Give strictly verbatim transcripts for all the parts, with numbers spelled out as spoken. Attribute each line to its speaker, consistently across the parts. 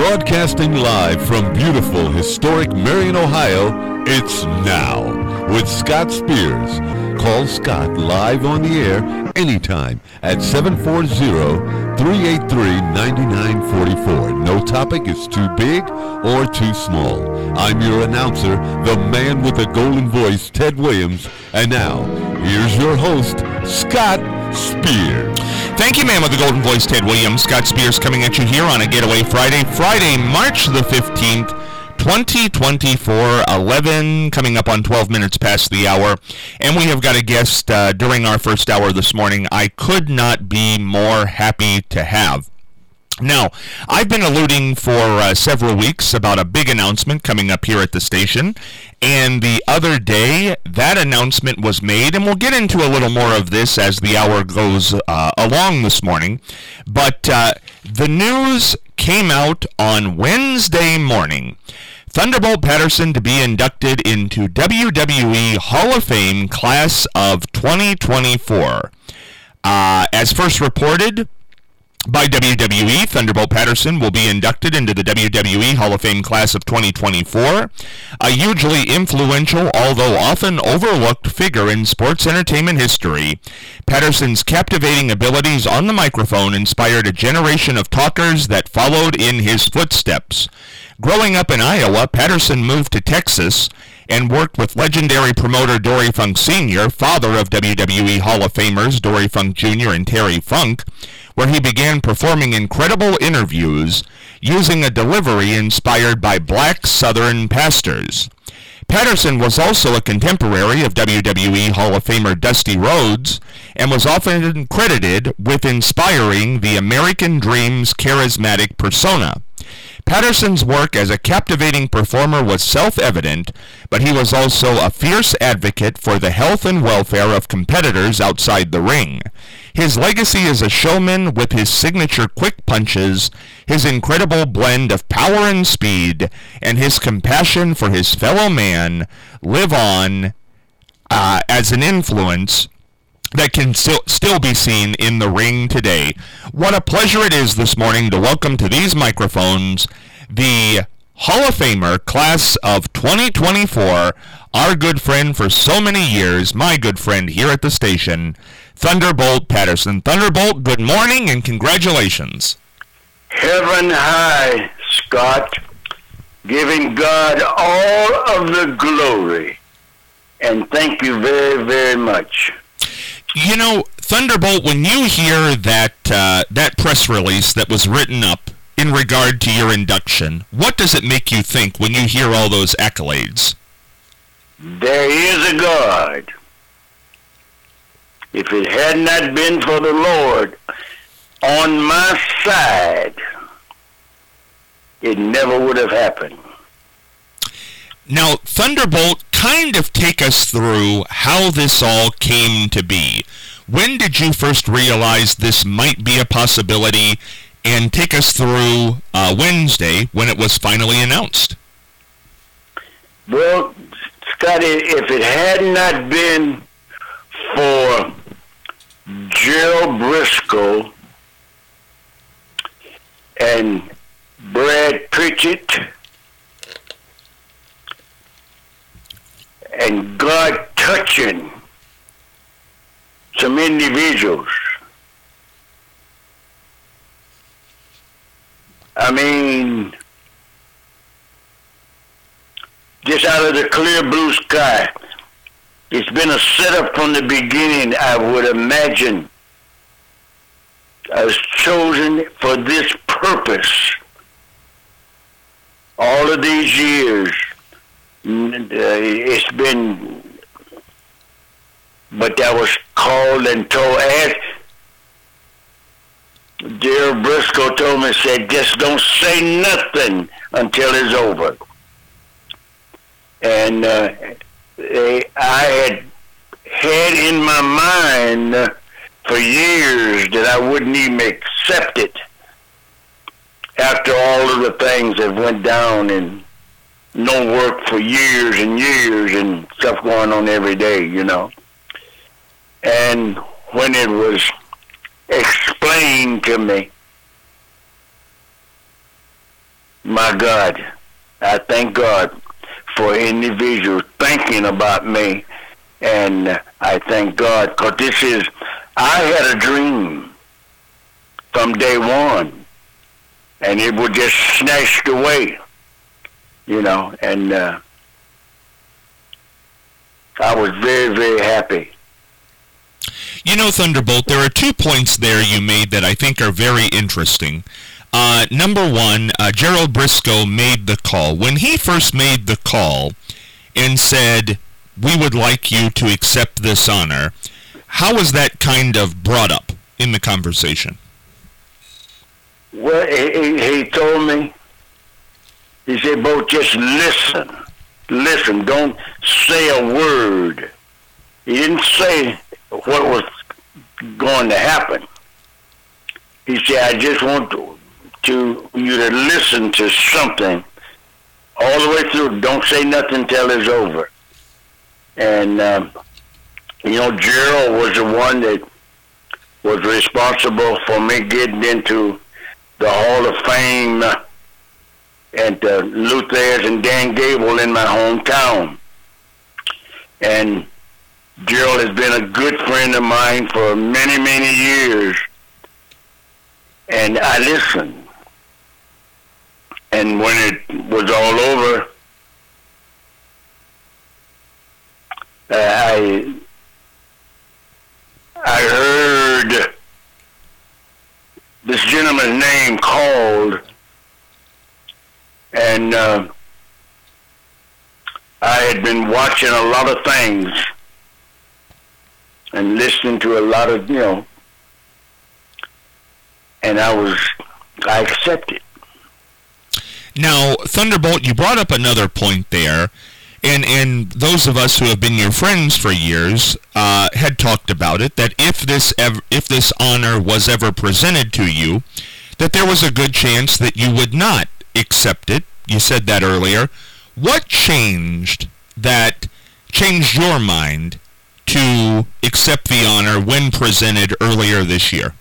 Speaker 1: Broadcasting live from beautiful, historic Marion, Ohio, it's Now with Scott Spears. Call Scott live on the air anytime at seven four zero, three eight three, nine nine four four. No topic is too big or too small. I'm your announcer, the man with the golden voice, Ted Williams. And now, here's your host, Scott Spears.
Speaker 2: Thank you, man, with the golden voice, Ted Williams. Scott Spears coming at you here on a Getaway Friday. Friday, March the fifteenth, twenty twenty-four, eleven, coming up on twelve minutes past the hour. And we have got a guest uh, during our first hour this morning I could not be more happy to have. Now, I've been alluding for uh, several weeks about a big announcement coming up here at the station, and the other day, that announcement was made, and we'll get into a little more of this as the hour goes uh, along this morning, but uh, the news came out on Wednesday morning. Thunderbolt Patterson to be inducted into W W E Hall of Fame Class of twenty twenty-four. Uh, as first reported by W W E, Thunderbolt Patterson will be inducted into the W W E Hall of Fame Class of twenty twenty-four, a hugely influential, although often overlooked figure in sports entertainment history. Patterson's captivating abilities on the microphone inspired a generation of talkers that followed in his footsteps. Growing up in Iowa, Patterson moved to Texas and worked with legendary promoter Dory Funk Senior, father of W W E Hall of Famers Dory Funk Junior and Terry Funk, where he began performing incredible interviews using a delivery inspired by black Southern pastors. Patterson was also a contemporary of W W E Hall of Famer Dusty Rhodes and was often credited with inspiring the American Dream's charismatic persona. Patterson's work as a captivating performer was self-evident, but he was also a fierce advocate for the health and welfare of competitors outside the ring. His legacy as a showman with his signature quick punches, his incredible blend of power and speed, and his compassion for his fellow man live on uh, as an influence that can still, still be seen in the ring today. What a pleasure it is this morning to welcome to these microphones the Hall of Famer Class of twenty twenty-four, our good friend for so many years, my good friend here at the station, Thunderbolt Patterson. Thunderbolt, good morning and congratulations.
Speaker 3: Heaven high, Scott, giving God all of the glory, and thank you very, very much.
Speaker 2: You know, Thunderbolt, when you hear that uh, that press release that was written up in regard to your induction, what does it make you think when you hear all those accolades?
Speaker 3: There is a God. If it had not been for the Lord on my side, it never would have happened.
Speaker 2: Now, Thunderbolt, kind of take us through how this all came to be. When did you first realize this might be a possibility? And take us through uh, Wednesday when it was finally announced.
Speaker 3: Well, Scotty, if it had not been for Gerald Briscoe and Brad Pritchett and God touching some individuals, I mean, just out of the clear blue sky. It's been a setup from the beginning, I would imagine. I was chosen for this purpose. All of these years, it's been, but that was called and told, as Dear Briscoe told me, said, just don't say nothing until it's over. And uh, I had had in my mind uh, for years that I wouldn't even accept it after all of the things that went down and no work for years and years and stuff going on every day, you know. And when it was explained to me my God, I thank God for individuals thinking about me, and I thank God because this is, I had a dream from day one, and it was just snatched away, you know, and uh, I was very, very happy.
Speaker 2: You know, Thunderbolt, there are two points there you made that I think are very interesting. Uh, number one, uh, Gerald Briscoe made the call. When he first made the call and said, we would like you to accept this honor, how was that kind of brought up in the conversation?
Speaker 3: Well, he, he told me, he said, Bo, just listen. Listen, don't say a word. He didn't say what was going to happen. He said, I just want to, to you to listen to something all the way through. Don't say nothing until it's over. And, um, you know, Gerald was the one that was responsible for me getting into the Hall of Fame at uh, Luther's and Dan Gable in my hometown. And Gerald has been a good friend of mine for many, many years. And I listened. And when it was all over, uh, I I heard this gentleman's name called, and uh, I had been watching a lot of things and listening to a lot of, you know, and I was, I accepted.
Speaker 2: Now, Thunderbolt, you brought up another point there, and, and those of us who have been your friends for years uh, had talked about it, that if this ever, if this honor was ever presented to you, that there was a good chance that you would not accept it. You said that earlier. What changed that changed your mind to accept the honor when presented earlier this year?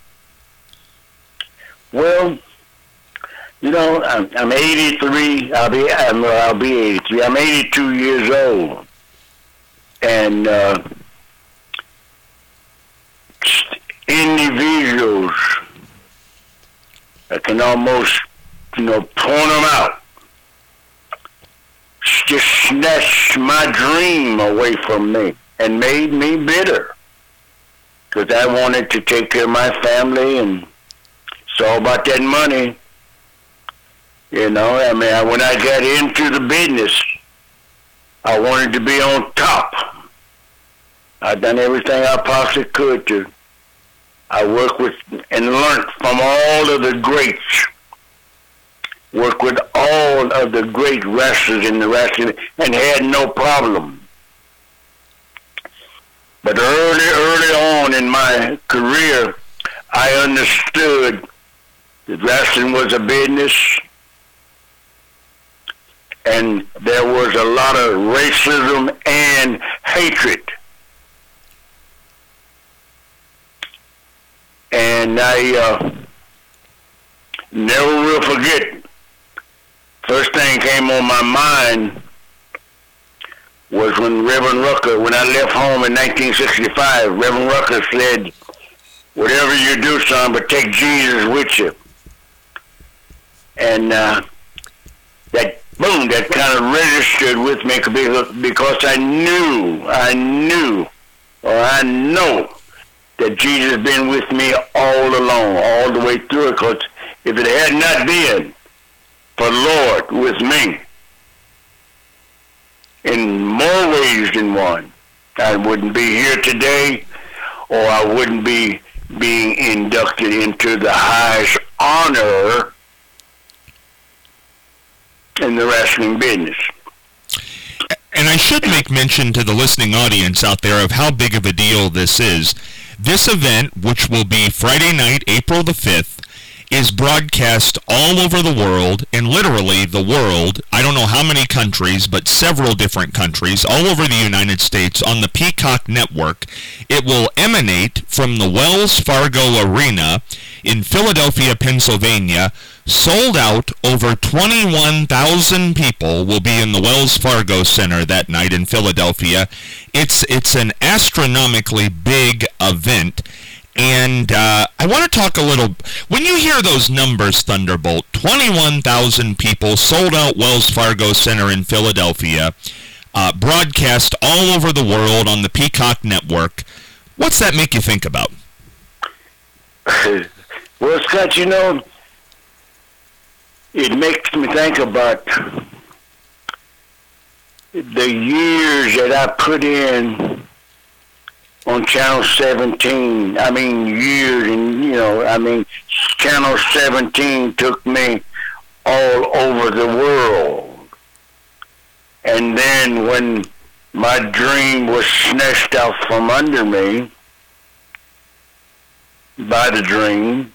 Speaker 3: Well, you know, I'm, I'm eighty-three. I'll be, I'm, I'll be eighty-three. I'm eighty-two years old, and uh, individuals, I can almost, you know, point them out. Just snatched my dream away from me and made me bitter because I wanted to take care of my family, and it's all about that money. You know, I mean, I, when I got into the business, I wanted to be on top. I done everything I possibly could to. I worked with and learned from all of the greats. Worked with all of the great wrestlers in the wrestling and had no problem. But early, early on in my career, I understood that wrestling was a business, and there was a lot of racism and hatred. And I uh, never will forget, first thing came on my mind was when Reverend Rucker, when I left home in nineteen sixty-five, Reverend Rucker said, whatever you do, son, but take Jesus with you. And uh, that, boom, that kind of registered with me because I knew, I knew, or I know that Jesus has been with me all along, all the way through it, because if it had not been for Lord with me, in more ways than one, I wouldn't be here today, or I wouldn't be being inducted into the highest honor in the wrestling business.
Speaker 2: And I should make mention to the listening audience out there of how big of a deal this is. This event, which will be Friday night, April the fifth, is broadcast all over the world, and literally the world, I don't know how many countries, but several different countries, all over the United States, on the Peacock Network. It will emanate from the Wells Fargo Arena in Philadelphia, Pennsylvania, sold out. Over twenty-one thousand people will be in the Wells Fargo Center that night in Philadelphia. It's it's an astronomically big event. And uh, I want to talk a little, when you hear those numbers, Thunderbolt, twenty-one thousand people, sold out Wells Fargo Center in Philadelphia, uh, broadcast all over the world on the Peacock Network, what's that make you think about?
Speaker 3: Well, Scott, you know, it makes me think about the years that I put in on Channel seventeen. I mean, years, and, you know, I mean, Channel seventeen took me all over the world. And then when my dream was snatched out from under me by the dream,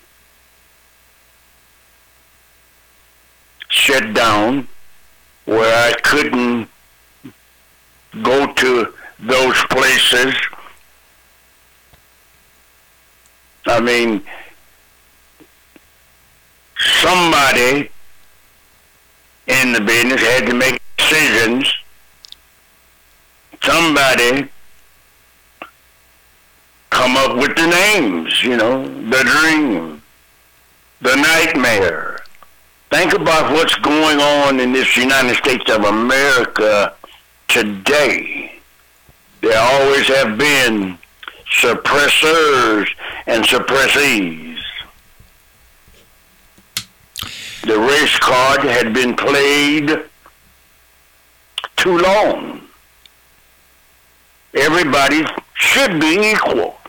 Speaker 3: shut down, where I couldn't go to those places. I mean, somebody in the business had to make decisions. Somebody come up with the names, you know, the dream, the nightmare. Think about what's going on in this United States of America today. There always have been suppressors and suppressees. The race card had been played too long. Everybody should be equal.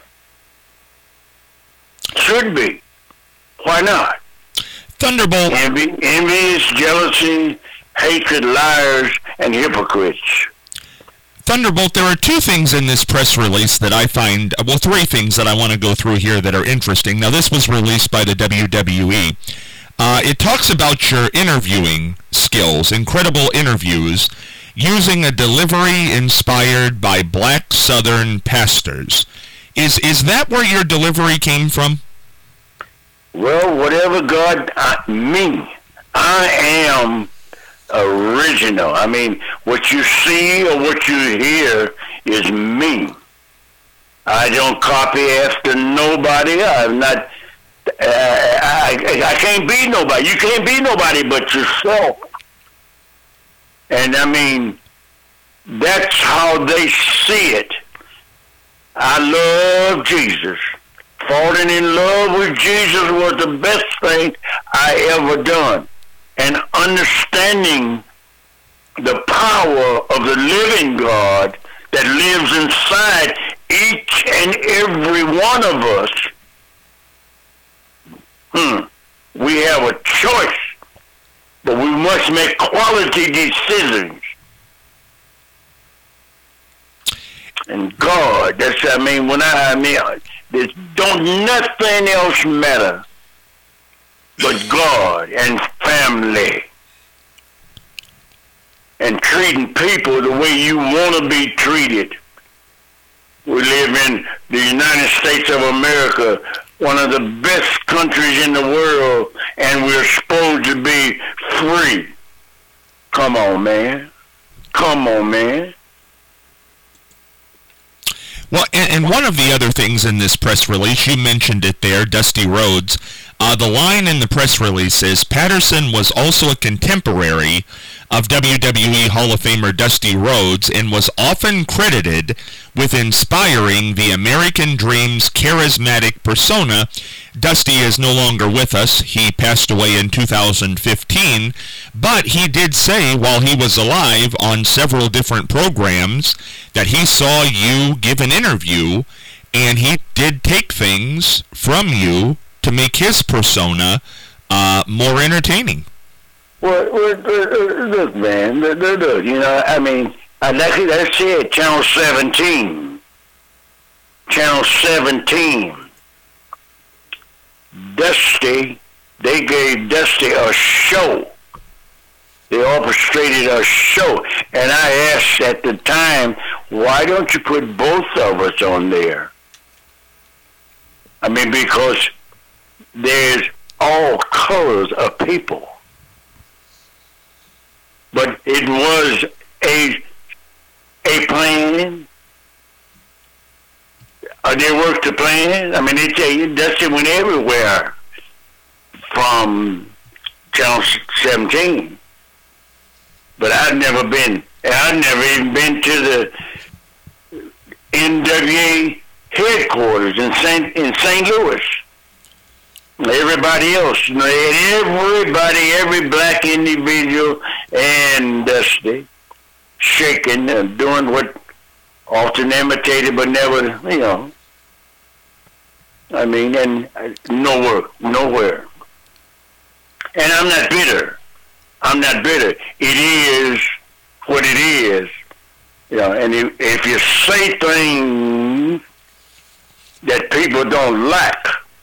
Speaker 3: Should be. Why not?
Speaker 2: Thunderbolt.
Speaker 3: Envy, envious, jealousy, hatred, liars, and hypocrites.
Speaker 2: Thunderbolt, there are two things in this press release that I find, well, three things that I want to go through here that are interesting. Now, this was released by the W W E. Uh, it talks about your interviewing skills, incredible interviews, using a delivery inspired by black Southern pastors. Is is that where your delivery came from?
Speaker 3: Well, whatever God, I, me, I am original. I mean, what you see or what you hear is me. I don't copy after nobody. I'm not, uh, I, I can't be nobody. You can't be nobody but yourself. And I mean, that's how they see it. I love Jesus. Falling in love with Jesus was the best thing I ever done. And understanding the power of the living God that lives inside each and every one of us, hmm, we have a choice, but we must make quality decisions. And God, that's, I mean, when I, I mean, there's don't nothing else matter but God and family and treating people the way you want to be treated. We live in the United States of America, one of the best countries in the world, and we're supposed to be free. Come on, man. Come on, man.
Speaker 2: Well, and, and one of the other things in this press release, you mentioned it there, Dusty Rhodes. Uh, the line in the press release is, Patterson was also a contemporary of W W E Hall of Famer Dusty Rhodes and was often credited with inspiring the American Dream's charismatic persona. Dusty is no longer with us. He passed away in two thousand fifteen, but he did say while he was alive on several different programs that he saw you give an interview and he did take things from you to make his persona uh, more entertaining.
Speaker 3: Well, well, look, man, look, look, you know, I mean, I like it, I said, Channel seventeen. Channel seventeen. Dusty, they gave Dusty a show. They orchestrated a show. And I asked at the time, why don't you put both of us on there? I mean, because there's all colors of people. But it was a a plan. Uh, they worked the plan. I mean, it's a, that's it went everywhere from Channel seventeen. But I've never been, I've never even been to the N W A headquarters in Saint in Saint Louis. Everybody else, you know, everybody, every black individual and Dusty shaking and doing what often imitated but never, you know. I mean, and nowhere, nowhere. And I'm not bitter. I'm not bitter. It is what it is. You know, and if, if you say things that people don't like,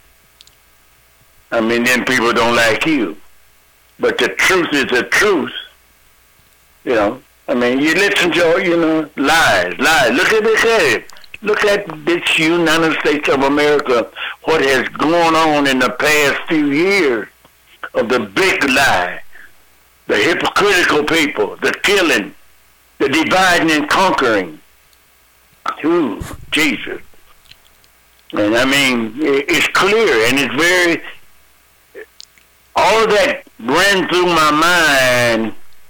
Speaker 3: I mean, then people don't like you. But the truth is the truth. You know, I mean, you listen to, you know, lies, lies. Look at this here. Look at this United States of America, what has gone on in the past few years of the big lie, the hypocritical people, the killing, the dividing and conquering. Ooh, Jesus. And I mean, it's clear and it's very, all of that ran through my mind.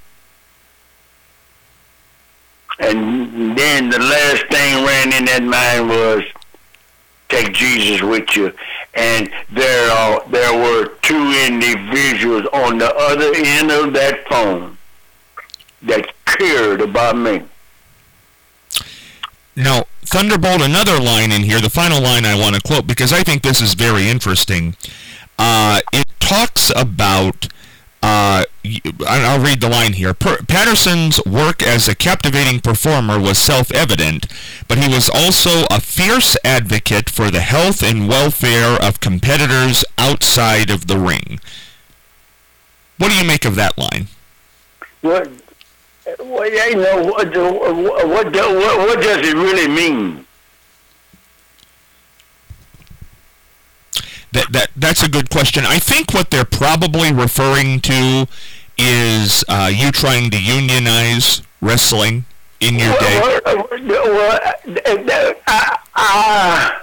Speaker 3: And then the last thing ran in that mind was, take Jesus with you. And there are, there were two individuals on the other end of that phone that cared about me.
Speaker 2: Now, Thunderbolt, another line in here, the final line I want to quote, because I think this is very interesting. Uh, it talks about, uh, I'll read the line here. Patterson's work as a captivating performer was self-evident, but he was also a fierce advocate for the health and welfare of competitors outside of the ring. What do you make of that line?
Speaker 3: What, well, you know, what, what, what, what does it really mean?
Speaker 2: That, that that's a good question. I think what they're probably referring to is uh, you trying to unionize wrestling in your day.
Speaker 3: Well, well, I, I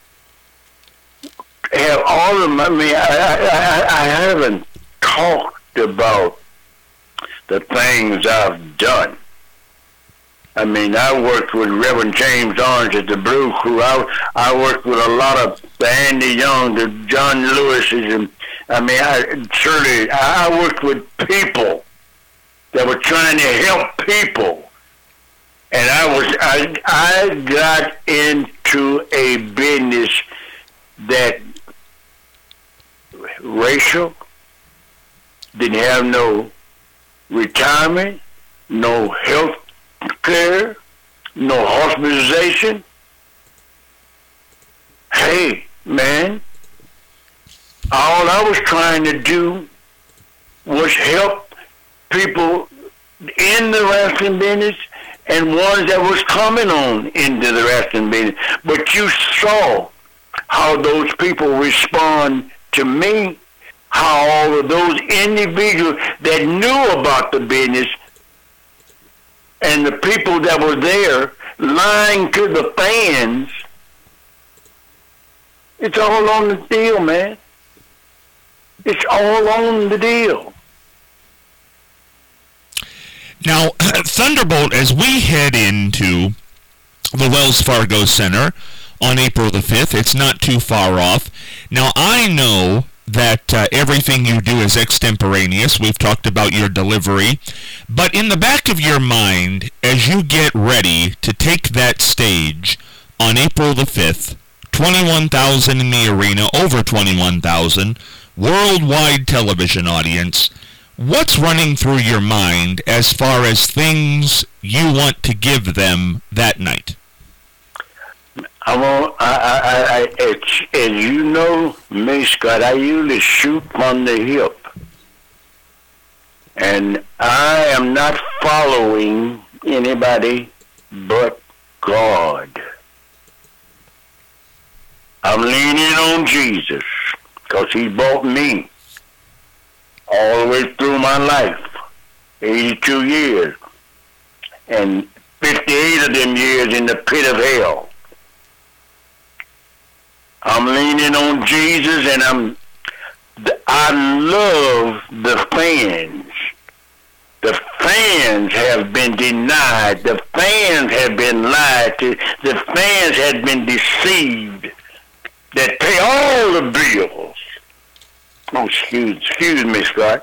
Speaker 3: have all of my, I mean, I, I, I haven't talked about the things I've done. I mean, I worked with Reverend James Orange at the Blue Crew. I, I worked with a lot of the Andy Young, the John Lewis's, and I mean, I surely I worked with people that were trying to help people, and I was I I got into a business that racial didn't have no retirement, no health care, no hospitalization. Hey, man, all I was trying to do was help people in the wrestling business and ones that was coming on into the wrestling business. But you saw how those people respond to me, how all of those individuals that knew about the business and the people that were there lying to the fans, it's all on the deal, man. It's all on the deal.
Speaker 2: Now, Thunderbolt, as we head into the Wells Fargo Center on April the fifth, it's not too far off. Now, I know that uh, everything you do is extemporaneous. We've talked about your delivery. But in the back of your mind, as you get ready to take that stage on April the fifth, twenty-one thousand in the arena, over twenty-one thousand, worldwide television audience, what's running through your mind as far as things you want to give them that night?
Speaker 3: I want, I, I, I, it's, as you know me, Scott, I usually shoot from the hip. And I am not following anybody but God. I'm leaning on Jesus because he bought me. all the way through my life, eighty-two years, and fifty-eight of them years in the pit of hell. I'm leaning on Jesus, and I'm, I love the fans. The fans have been denied. The fans have been lied to. The fans have been deceived. That pay all the bills. Oh, excuse, excuse me, Scott.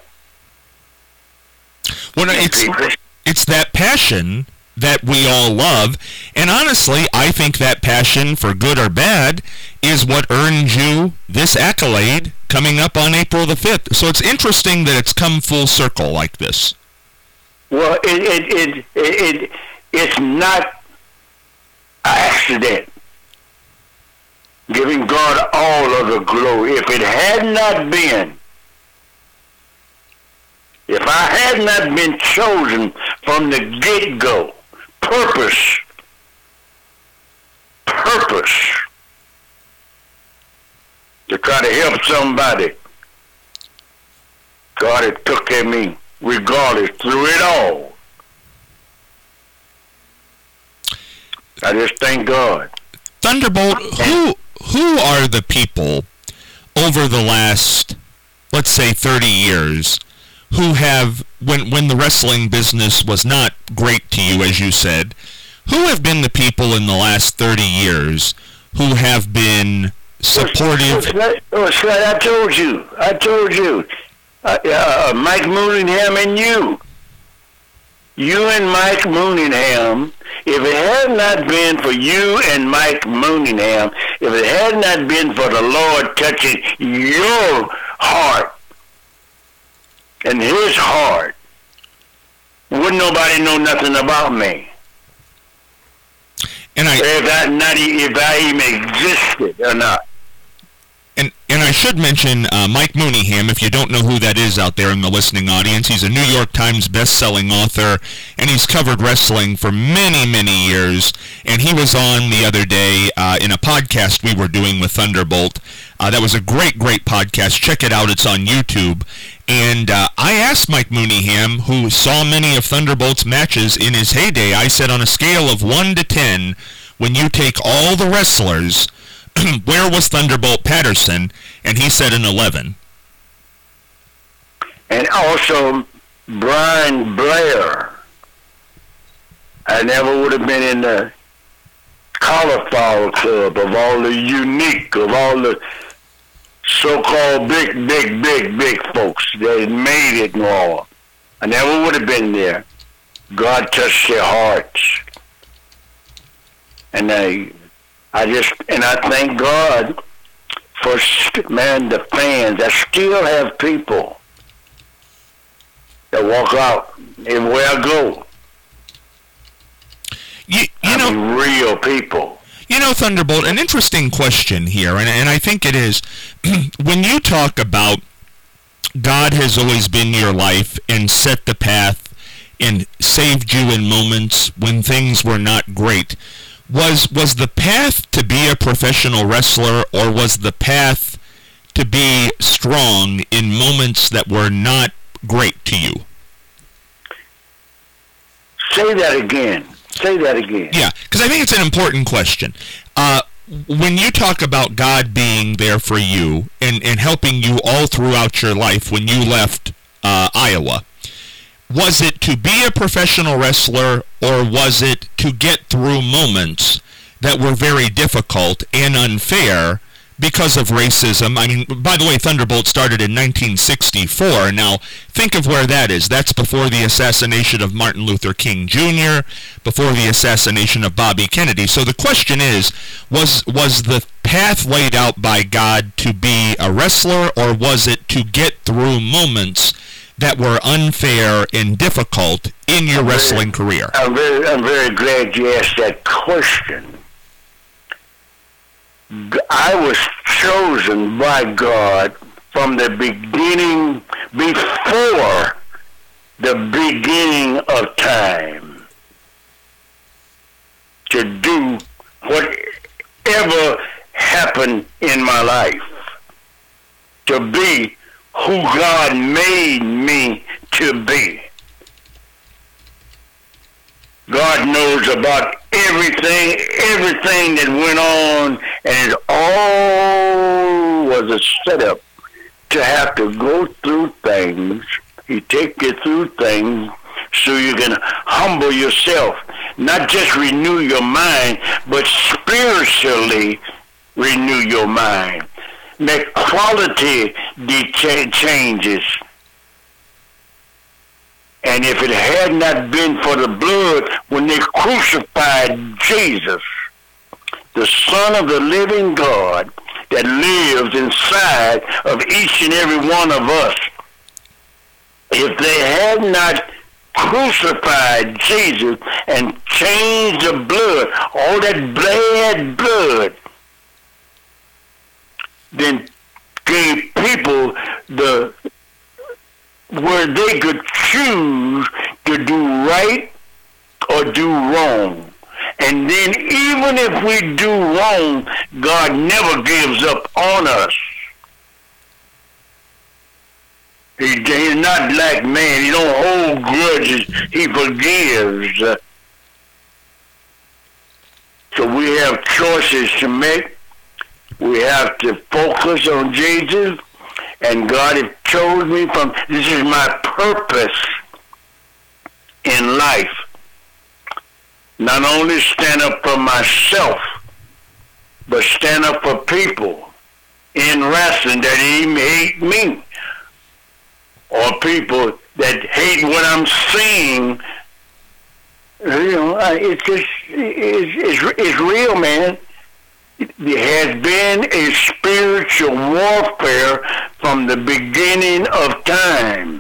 Speaker 2: Well, it's, it's that passion that we all love, and honestly, I think that passion, for good or bad, is what earned you this accolade coming up on April the fifth. So it's interesting that it's come full circle like this.
Speaker 3: Well, it it it, it, it it's not an accident. Giving God all of the glory. If it had not been, if I had not been chosen from the get-go, purpose, purpose, to try to help somebody, God had took care of me, regardless, through it all. I just thank God.
Speaker 2: Thunderbolt, who who are the people over the last, let's say, thirty years, who have, when when the wrestling business was not great to you, as you said, who have been the people in the last thirty years who have been supportive?
Speaker 3: Oh, Scott, I told you, I told you, uh, uh, Mike Mooningham and you. You and Mike Mooningham, if it had not been for you and Mike Mooningham, if it had not been for the Lord touching your heart and his heart, wouldn't nobody know nothing about me.
Speaker 2: And I,
Speaker 3: if I, not, if I even existed or not.
Speaker 2: And and I should mention uh, Mike Mooningham, if you don't know who that is out there in the listening audience. He's a New York Times best-selling author, and he's covered wrestling for many, many years. And he was on the other day uh, in a podcast we were doing with Thunderbolt. Uh, that was a great, great podcast. Check it out. It's on YouTube. And uh, I asked Mike Mooningham, who saw many of Thunderbolt's matches in his heyday, I said, on a scale of one to ten, when you take all the wrestlers, where was Thunderbolt Patterson? And he said an eleven.
Speaker 3: And also Brian Blair. I never would have been in the cauliflower club of all the unique, of all the so-called big, big, big, big folks that made it and all. I never would have been there. God touched their hearts. And I... I just, and I thank God for, man, the fans. I still have people that walk out everywhere I go.
Speaker 2: You, you
Speaker 3: I
Speaker 2: know,
Speaker 3: mean, real people.
Speaker 2: You know, Thunderbolt, an interesting question here, and, and I think it is, when you talk about God has always been your life and set the path and saved you in moments when things were not great, Was was the path to be a professional wrestler, or was the path to be strong in moments that were not great to you?
Speaker 3: Say that again. Say that again.
Speaker 2: Yeah, because I think it's an important question. Uh, when you talk about God being there for you and, and helping you all throughout your life when you left uh, Iowa, was it to be a professional wrestler, or was it to get through moments that were very difficult and unfair because of racism? I mean, by the way, Thunderbolt started in nineteen sixty-four. Now, think of where that is. That's before the assassination of Martin Luther King Junior, before the assassination of Bobby Kennedy. So the question is, was was the path laid out by God to be a wrestler, or was it to get through moments that were unfair and difficult in your
Speaker 3: I'm
Speaker 2: wrestling
Speaker 3: very,
Speaker 2: career?
Speaker 3: I'm very, I'm very glad you asked that question. I was chosen by God from the beginning, before the beginning of time, to do whatever happened in my life, to be who God made me to be. God knows about everything, everything that went on, and it all was a setup to have to go through things. He take you through things so you can humble yourself, not just renew your mind, but spiritually renew your mind. Make quality de- changes. And if it had not been for the blood, when they crucified Jesus, the Son of the living God that lives inside of each and every one of us, if they had not crucified Jesus and changed the blood, all that bad blood, then gave people the where they could choose to do right or do wrong. And then even if we do wrong, God never gives up on us. He, he's not like man. He don't hold grudges. He forgives. So we have choices to make. We have to focus on Jesus. And God has chosen me from, this is my purpose in life. Not only stand up for myself, but stand up for people in wrestling that even hate me. Or people that hate what I'm seeing. You know, it's just, it's, it's, it's real, man. There has been a spiritual warfare from the beginning of time.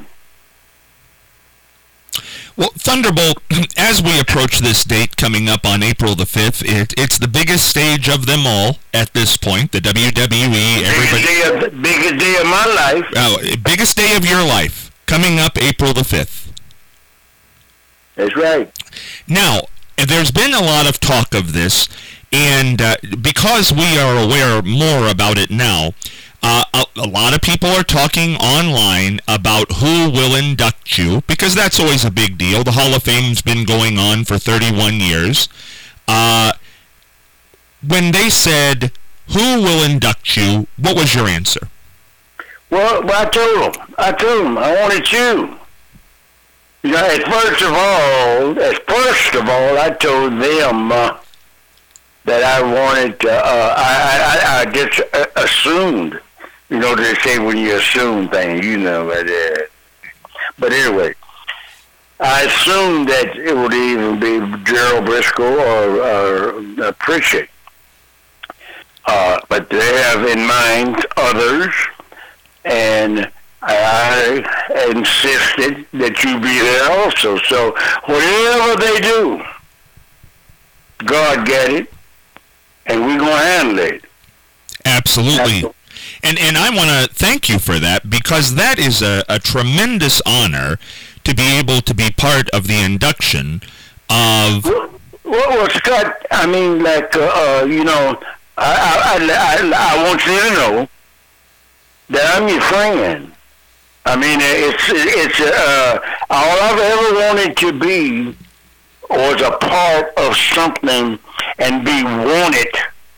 Speaker 2: Well, Thunderbolt, as we approach this date coming up on April the fifth, it, it's the biggest stage of them all at this point, the W W E.
Speaker 3: Biggest day of, biggest day of my life.
Speaker 2: Oh, biggest day of your life, coming up April the fifth.
Speaker 3: That's right.
Speaker 2: Now, there's been a lot of talk of this, and uh, because we are aware more about it now, uh, a, a lot of people are talking online about who will induct you, because that's always a big deal. The Hall of Fame's been going on for thirty-one years. Uh, when they said, who will induct you, what was your answer?
Speaker 3: Well, well I told them. I told them I wanted you. You know, at first of all, at first of all, I told them uh, that I wanted to, uh, I, I, I just uh, assumed, you know, they say when you assume things, you know, but, uh, but anyway, I assumed that it would even be Gerald Briscoe or, or uh, Pritchett. Uh, but they have in mind others, and I insisted that you be there also. So whatever they do, God get it, and we're going to handle it.
Speaker 2: Absolutely. Absolutely. And and I want to thank you for that, because that is a, a tremendous honor to be able to be part of the induction of...
Speaker 3: Well, well Scott, I mean, like, uh, uh, you know, I, I, I, I want you to know that I'm your friend. I mean, it's, it's, uh, all I've ever wanted to be was a part of something and be wanted.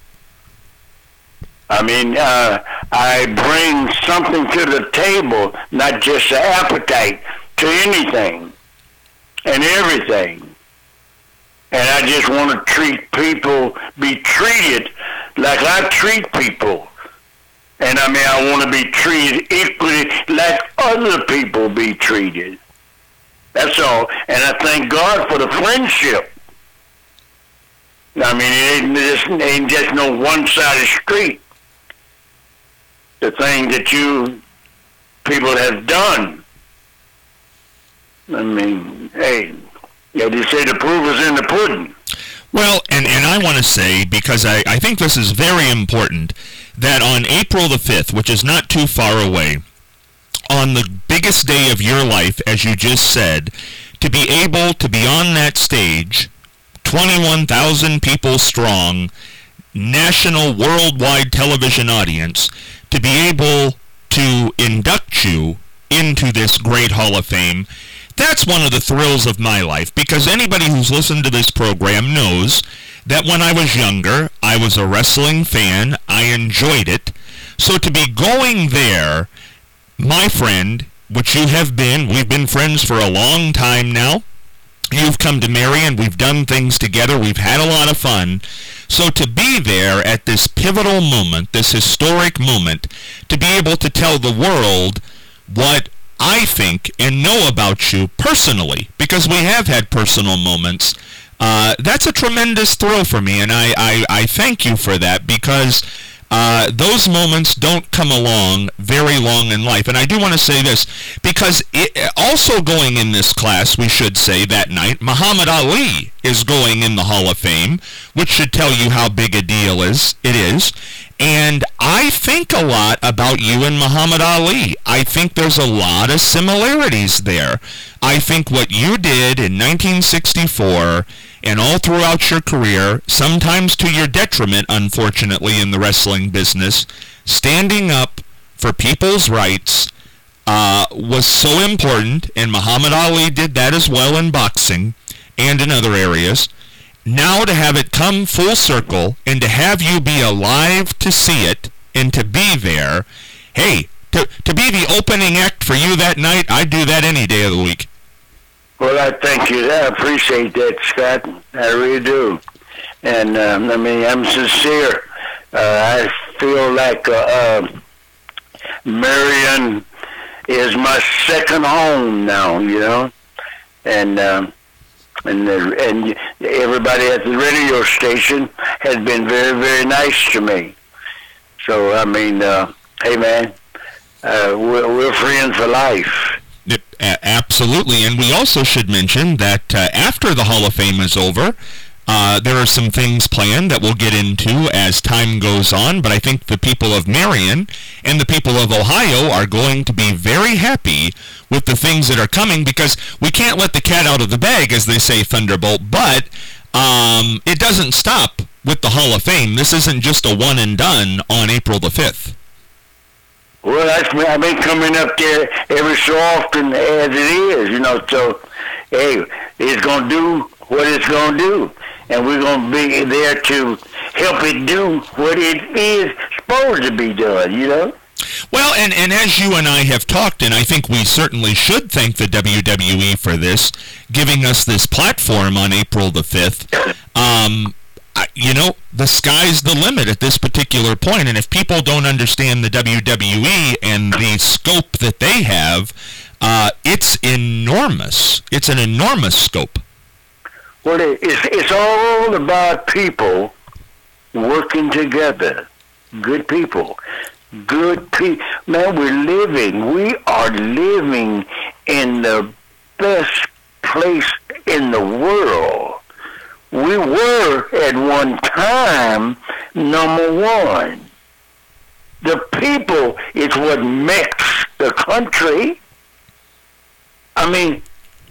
Speaker 3: I mean, uh, I bring something to the table, not just an appetite, to anything and everything. And I just want to treat people, be treated like I treat people. And I mean, I want to be treated equally like other people be treated. That's all. And I thank God for the friendship. I mean, it ain't just, it ain't just no one-sided street. The thing that you people have done. I mean, hey, yeah, they say the proof is in the pudding.
Speaker 2: Well, and, and I want to say, because I, I think this is very important, that on April the fifth, which is not too far away, on the biggest day of your life, as you just said, to be able to be on that stage, twenty-one thousand people strong, national, worldwide television audience, to be able to induct you into this great Hall of Fame, that's one of the thrills of my life, because anybody who's listened to this program knows that when I was younger, I was a wrestling fan. I enjoyed it. So to be going there, my friend, which you have been, we've been friends for a long time now. You've come to Marion. We've done things together. We've had a lot of fun. So to be there at this pivotal moment, this historic moment, to be able to tell the world what I think and know about you personally, because we have had personal moments, uh, that's a tremendous thrill for me, and I, I, I thank you for that, because uh, those moments don't come along very long in life. And I do want to say this, because it, also going in this class, we should say that night, Muhammad Ali is going in the Hall of Fame, which should tell you how big a deal is it is. And I think a lot about you and Muhammad Ali. I think there's a lot of similarities there. I think what you did in nineteen sixty-four and all throughout your career, sometimes to your detriment, unfortunately, in the wrestling business, standing up for people's rights uh, was so important, and Muhammad Ali did that as well in boxing and in other areas. Now to have it come full circle and to have you be alive to see it and to be there, hey, to, to be the opening act for you that night, I'd do that any day of the week.
Speaker 3: Well, I thank you. I appreciate that, Scott. I really do. And, um, I mean, I'm sincere. Uh, I feel like uh, uh, Marion is my second home now, you know. And... Um, And the, and everybody at the radio station has been very, very nice to me. So, I mean, uh, hey, man, uh, we're, we're friends for life.
Speaker 2: It, a- absolutely. And we also should mention that uh, after the Hall of Fame is over, uh, there are some things planned that we'll get into as time goes on. But I think the people of Marion and the people of Ohio are going to be very happy with the things that are coming, because we can't let the cat out of the bag, as they say, Thunderbolt. But um, it doesn't stop with the Hall of Fame. This isn't just a one and done on April the fifth.
Speaker 3: Well, that's me. I've been coming up there every so often as it is, you know. So, hey, it's going to do what it's going to do. And we're going to be there to help it do what it is supposed to be done, you know.
Speaker 2: Well, and, and as you and I have talked, and I think we certainly should thank the W W E for this, giving us this platform on April the fifth, um, I, you know, the sky's the limit at this particular point, and if people don't understand the W W E and the scope that they have, uh, it's enormous. It's an enormous scope.
Speaker 3: Well, it's, it's all about people working together. Good people. Good people. Man, we're living. We are living in the best place in the world. We were at one time number one. The people is what makes the country. I mean,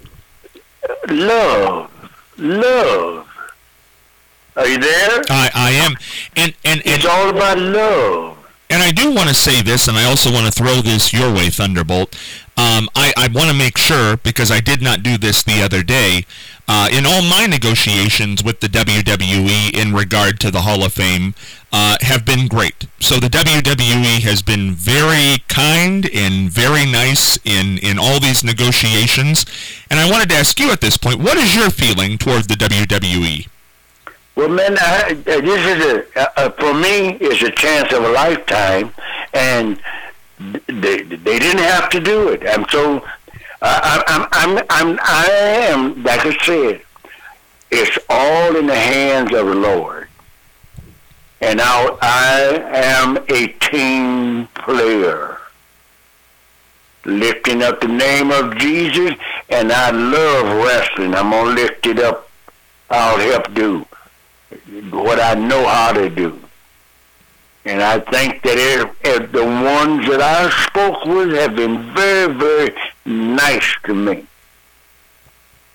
Speaker 3: love. Love. Are you there?
Speaker 2: I, I am. And, and, and
Speaker 3: it's all about love.
Speaker 2: And I do want to say this, and I also want to throw this your way, Thunderbolt. Um, I, I want to make sure, because I did not do this the other day, uh, in all my negotiations with the W W E in regard to the Hall of Fame uh, have been great. So the W W E has been very kind and very nice in, in all these negotiations. And I wanted to ask you at this point, what is your feeling toward the W W E?
Speaker 3: Well, man, I, this is a, uh, for me, it's a chance of a lifetime, and they they didn't have to do it. I'm so, uh, I'm, I'm, I'm, I am, like I said, it's all in the hands of the Lord. And now I am a team player, lifting up the name of Jesus, and I love wrestling. I'm going to lift it up. I'll help do what I know how to do. And I think that if, if the ones that I spoke with have been very, very nice to me.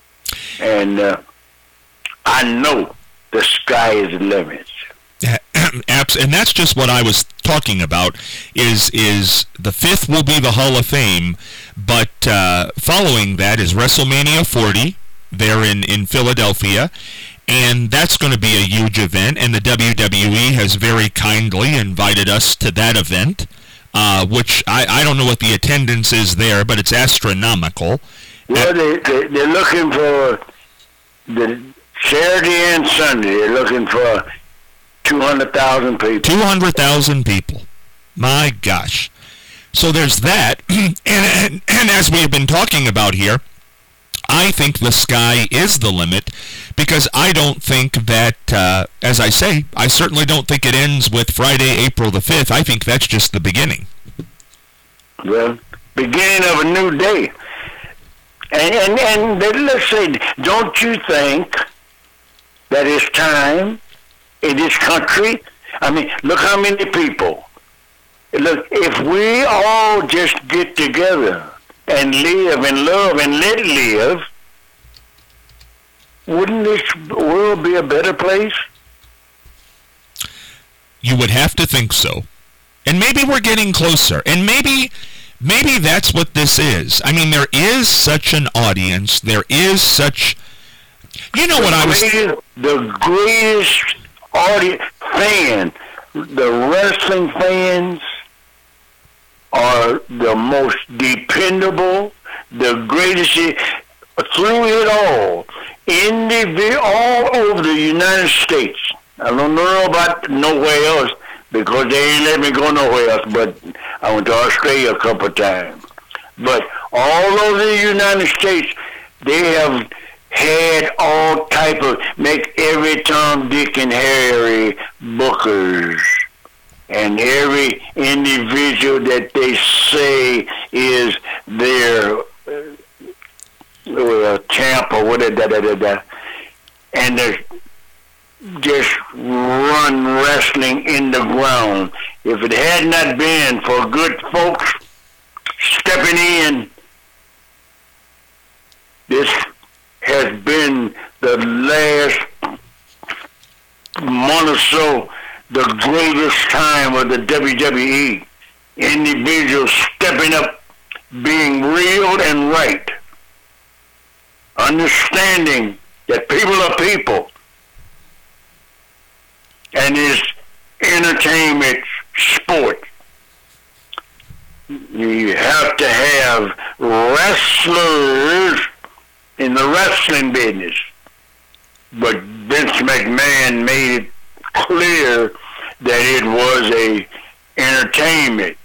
Speaker 3: And uh, I know the sky is the limit.
Speaker 2: Apps, and that's just what I was talking about. Is is the fifth will be the Hall of Fame, but uh, following that is WrestleMania forty there in in Philadelphia, and that's going to be a huge event. And the W W E has very kindly invited us to that event, uh, which I I don't know what the attendance is there, but it's astronomical.
Speaker 3: Well, they, they they're looking for the Saturday and Sunday. They're looking for two hundred thousand people.
Speaker 2: two hundred thousand people. My gosh. So there's that. and, and, and as we've been talking about here, I think the sky is the limit, because I don't think that, uh, as I say, I certainly don't think it ends with Friday, April the fifth. I think that's just the beginning.
Speaker 3: Well, beginning of a new day. And, and, and then let's say, don't you think that it's time in this country? I mean, look how many people. Look, if we all just get together and live and love and let live, wouldn't this world be a better place?
Speaker 2: You would have to think so. And maybe we're getting closer. And maybe maybe that's what this is. I mean, there is such an audience. There is such... You know what I was...
Speaker 3: The greatest audience fan, the wrestling fans are the most dependable, the greatest, through it all, in the, all over the United States. I don't know about nowhere else, because they ain't let me go nowhere else, but I went to Australia a couple of times. But all over the United States, they have had all type of, make every Tom, Dick, and Harry bookers. And every individual that they say is their uh, champ or whatever, da, da, da, da. And they're just run wrestling in the ground. If it had not been for good folks stepping in, this has been the last month or so, the greatest time of the W W E. Individuals stepping up, being real and right, understanding that people are people, and it's entertainment sport. You have to have wrestlers in the wrestling business. But Vince McMahon made it clear that it was a entertainment.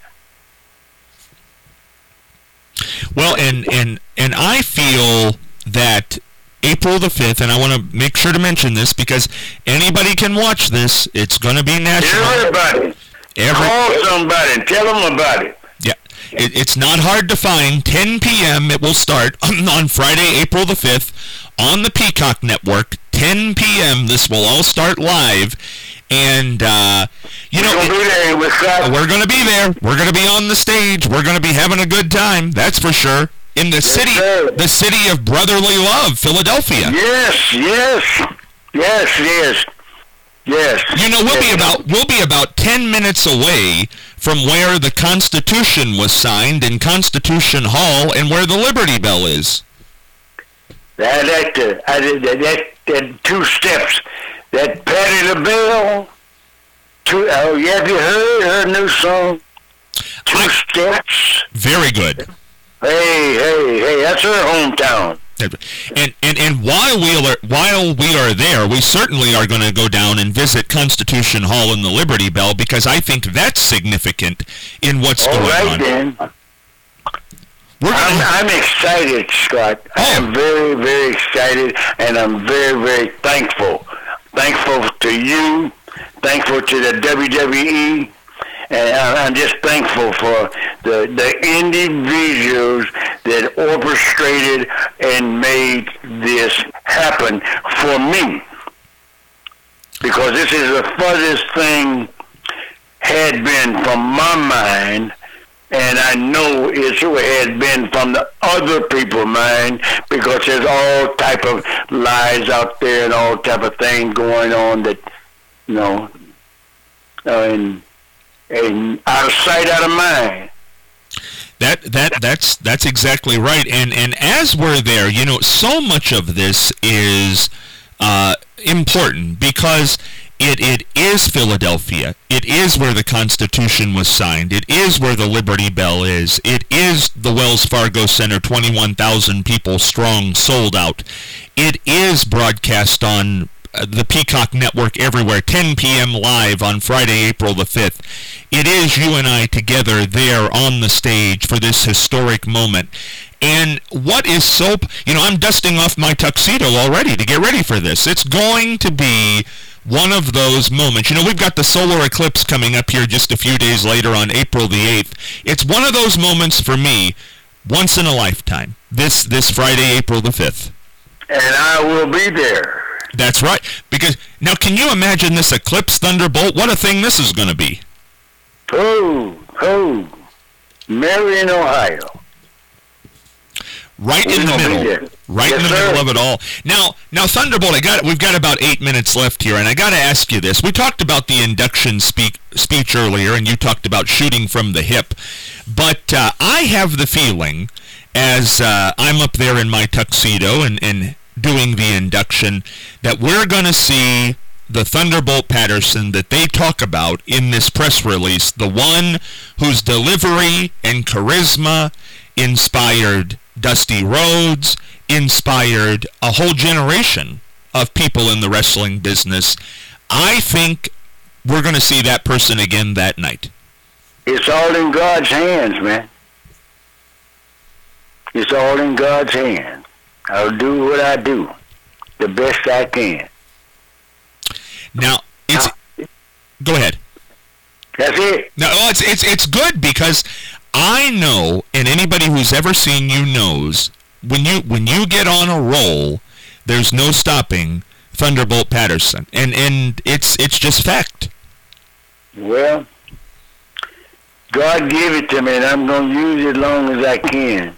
Speaker 2: Well, and and and I feel that April the fifth, and I want to make sure to mention this because anybody can watch this. It's going to be national.
Speaker 3: Everybody. Every, Call somebody and tell them about it.
Speaker 2: Yeah. It, it's not hard to find. ten p.m. it will start on Friday, April the fifth, on the Peacock Network. ten p.m. This will all start live. And, uh, you know,
Speaker 3: it,
Speaker 2: we're going to be there. We're going to be on the stage. We're going to be having a good time. That's for sure. In the city,
Speaker 3: yes,
Speaker 2: the city of brotherly love, Philadelphia.
Speaker 3: Yes, yes, yes, yes, yes.
Speaker 2: You know, we'll
Speaker 3: yes.
Speaker 2: be about we'll be about ten minutes away from where the Constitution was signed in Constitution Hall and where the Liberty Bell is.
Speaker 3: That that uh, I did that, that that two steps. That Patti LaBelle. Two. Oh, yeah, have you heard her new song? Two I, steps.
Speaker 2: Very good.
Speaker 3: Hey, hey, hey! That's her hometown.
Speaker 2: And and and while we are while we are there, we certainly are going to go down and visit Constitution Hall and the Liberty Bell because I think that's significant in what's
Speaker 3: All
Speaker 2: going
Speaker 3: right,
Speaker 2: on.
Speaker 3: Then.
Speaker 2: We're gonna...
Speaker 3: I'm, I'm excited, Scott.
Speaker 2: Oh.
Speaker 3: I'm very, very excited, and I'm very, very thankful. Thankful to you. Thankful to the W W E. And I'm just thankful for the, the individuals that orchestrated and made this happen for me. Because this is the furthest thing had been from my mind, and I know it had been from the other people's mind, because there's all type of lies out there and all type of things going on that, you know, uh, and and out of sight, out of mind.
Speaker 2: That that that's that's exactly right. And and as we're there, you know, so much of this is uh, important because it it is Philadelphia. It is where the Constitution was signed. It is where the Liberty Bell is. It is the Wells Fargo Center, twenty-one thousand people strong, sold out. It is broadcast on the Peacock Network everywhere, ten p.m. live on Friday, April the fifth. It is you and I together there on the stage for this historic moment. And what is so, you know, I'm dusting off my tuxedo already to get ready for this. It's going to be one of those moments. You know, we've got the solar eclipse coming up here just a few days later on April the eighth. It's one of those moments for me, once in a lifetime, this, this Friday, April the fifth.
Speaker 3: And I will be there.
Speaker 2: That's right. Because now, can you imagine this eclipse thunderbolt? What a thing this is going to be.
Speaker 3: Oh, oh, Marion, Ohio.
Speaker 2: Right in the middle. Right in the middle of it all. Now, now, Thunderbolt, I got we've got about eight minutes left here, and I got to ask you this. We talked about the induction speak, speech earlier, and you talked about shooting from the hip. But uh, I have the feeling, as uh, I'm up there in my tuxedo and, and doing the induction, that we're going to see the Thunderbolt Patterson that they talk about in this press release, the one whose delivery and charisma inspired Dusty Rhodes, inspired a whole generation of people in the wrestling business. I think we're going to see that person again that night.
Speaker 3: It's all in God's hands, man. It's all in God's hands. I'll do what I do the best I can.
Speaker 2: Now, it's... Go ahead.
Speaker 3: That's it.
Speaker 2: No, oh, it's it's it's good because I know, and anybody who's ever seen you knows, when you when you get on a roll, there's no stopping Thunderbolt Patterson, and and it's it's just fact.
Speaker 3: Well, God gave it to me, and I'm going to use it as long as I can.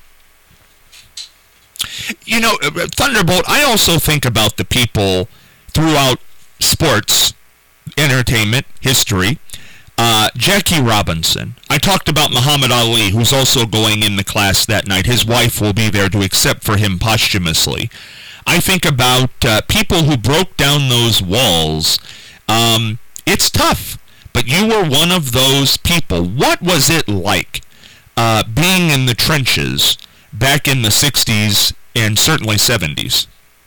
Speaker 2: You know, Thunderbolt, I also think about the people throughout sports, entertainment, history. Uh, Jackie Robinson. I talked about Muhammad Ali, who's also going in the class that night. His wife will be there to accept for him posthumously. I think about uh, people who broke down those walls. Um, it's tough, but you were one of those people. What was it like uh, being in the trenches back in the sixties and certainly seventies?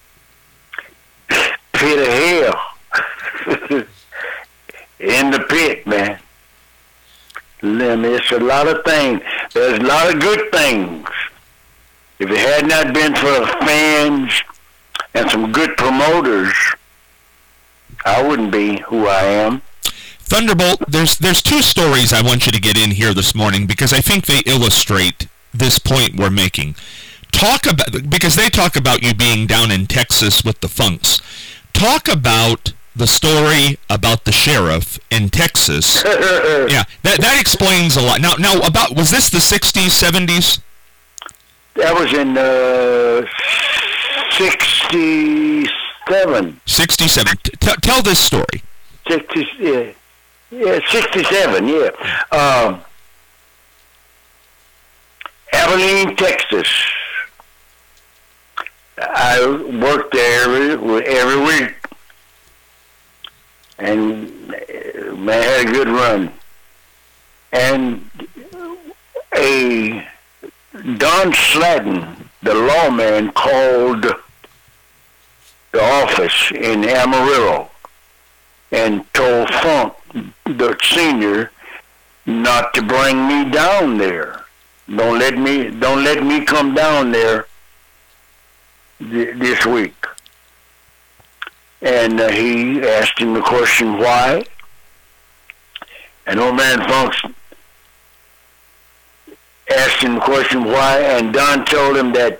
Speaker 3: Pit of hell. In the pit, man. It's a lot of things. There's a lot of good things. If it had not been for the fans and some good promoters, I wouldn't be who I am.
Speaker 2: Thunderbolt, there's there's two stories I want you to get in here this morning because I think they illustrate this point we're making. Talk about, because they talk about you being down in Texas with the Funks. Talk about the story about the sheriff in Texas. Yeah, that that explains a lot. Now, now about, was this the sixties, seventies?
Speaker 3: That was in uh, sixty-seven.
Speaker 2: sixty-seven. T- tell this story.
Speaker 3: sixty, yeah, yeah, sixty-seven, yeah. Um, Abilene, Texas. I worked there every, every week. And man, had a good run. And a Don Slatton, the lawman, called the office in Amarillo and told Funk, the senior, not to bring me down there. Don't let me, don't let me come down there th- this week. And uh, he asked him the question, why? And old man Funk asked him the question, why? And Don told him that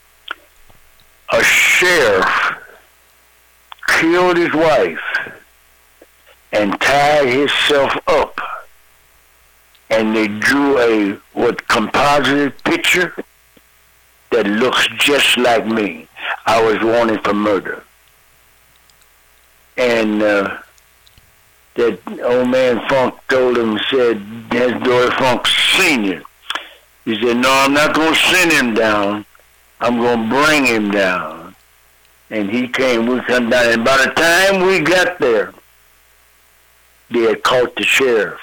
Speaker 3: a sheriff killed his wife and tied himself up. And they drew a what composite picture that looks just like me. I was wanted for murder. And uh, that old man Funk told him, said, that's Dory Funk Senior He said, no, I'm not going to send him down. I'm going to bring him down. And he came, we come down, and by the time we got there, they had caught the sheriff.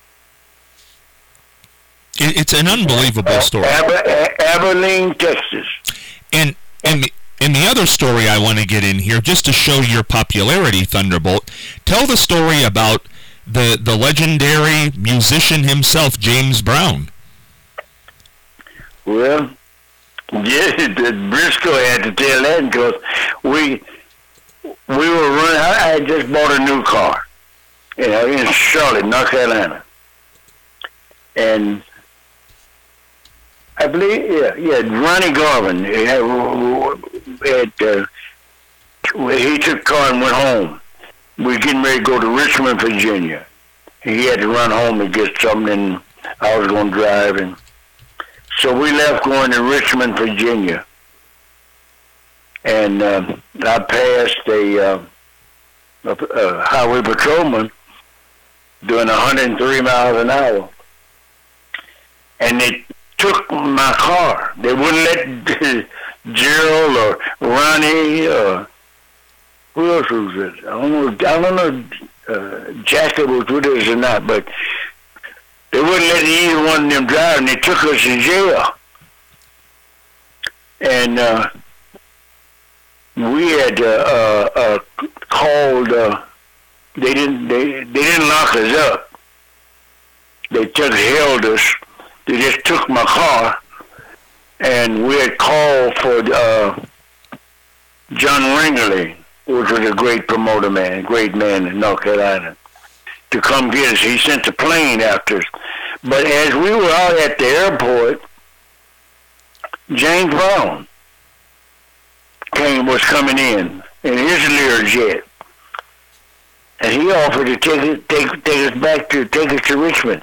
Speaker 2: It's an unbelievable story.
Speaker 3: Aber, Abilene, Texas.
Speaker 2: And and the, and the other story I want to get in here, just to show your popularity, Thunderbolt, tell the story about the, the legendary musician himself, James Brown.
Speaker 3: Well, yeah, Briscoe had to tell that because we, we were running, I had just bought a new car, you know, in Charlotte, North Carolina. And I believe, yeah, yeah, Ronnie Garvin, he, had, had, uh, he took the car and went home. We were getting ready to go to Richmond, Virginia. He had to run home and get something, and I was going to drive. And so we left going to Richmond, Virginia. And uh, I passed a, uh, a, a highway patrolman doing one hundred three miles an hour. And they took my car. They wouldn't let Gerald or Ronnie or who else was it? I don't know. I don't know. Uh, Jacket was with us or not, but they wouldn't let either one of them drive, and they took us to jail. And uh, we had uh, uh, uh, called. Uh, they didn't. They they didn't lock us up. They took held us. They just took my car, and we had called for uh, John Ringley, which was a great promoter man, a great man in North Carolina, to come get us. He sent a plane after us. But as we were out at the airport, James Brown came, was coming in in his Learjet, and he offered to take it, take take us back to take us to Richmond.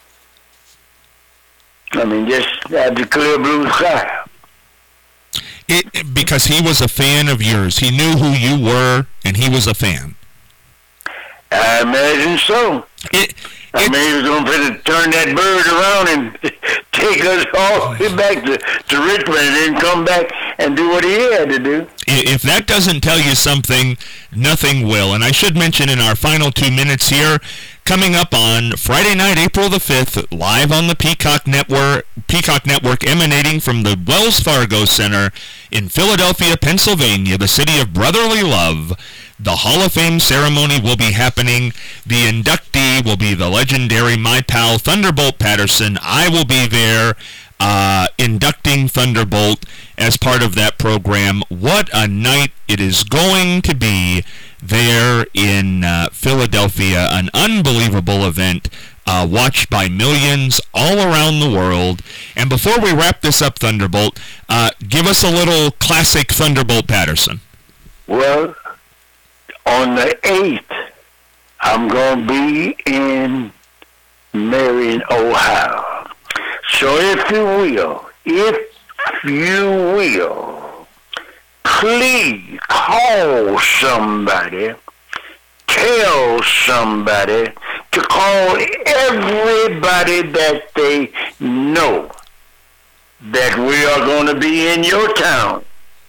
Speaker 3: I mean, just at the clear blue sky.
Speaker 2: It, because he was a fan of yours. He knew who you were, and he was a fan.
Speaker 3: I imagine so.
Speaker 2: It,
Speaker 3: I
Speaker 2: it,
Speaker 3: mean, he was going to turn that bird around and take us all the way back to, to Richmond and then come back and do what he had to do.
Speaker 2: If that doesn't tell you something, nothing will. And I should mention in our final two minutes here, coming up on Friday night, April the fifth, live on the Peacock Network, Peacock Network emanating from the Wells Fargo Center in Philadelphia, Pennsylvania, the city of brotherly love. The Hall of Fame ceremony will be happening. The inductee will be the legendary my pal Thunderbolt Patterson. I will be there uh, inducting Thunderbolt as part of that program. What a night it is going to be there in uh, Philadelphia. An unbelievable event uh, watched by millions all around the world. And before we wrap this up, Thunderbolt, uh, give us a little classic Thunderbolt Patterson.
Speaker 3: Well, on the eighth, I'm going to be in Marion, Ohio. So if you will, if you will, please call somebody, tell somebody to call everybody that they know that we are going to be in your town,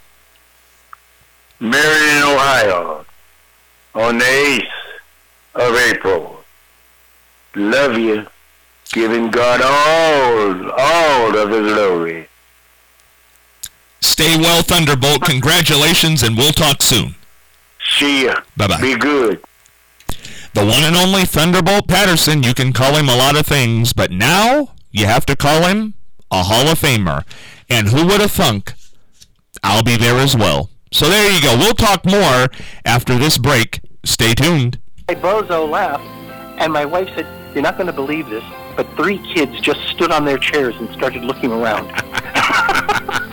Speaker 3: Marion, Ohio, on the eighth of April. Love you. Giving God all, all of the glory.
Speaker 2: Stay well, Thunderbolt. Congratulations, and we'll talk soon.
Speaker 3: See ya.
Speaker 2: Bye-bye.
Speaker 3: Be good.
Speaker 2: The one and only Thunderbolt Patterson. You can call him a lot of things, but now you have to call him a Hall of Famer. And who would have thunk I'll be there as well. So there you go. We'll talk more after this break. Stay tuned.
Speaker 4: My bozo laughed, and my wife said, "You're not going to believe this, but three kids just stood on their chairs and started looking around."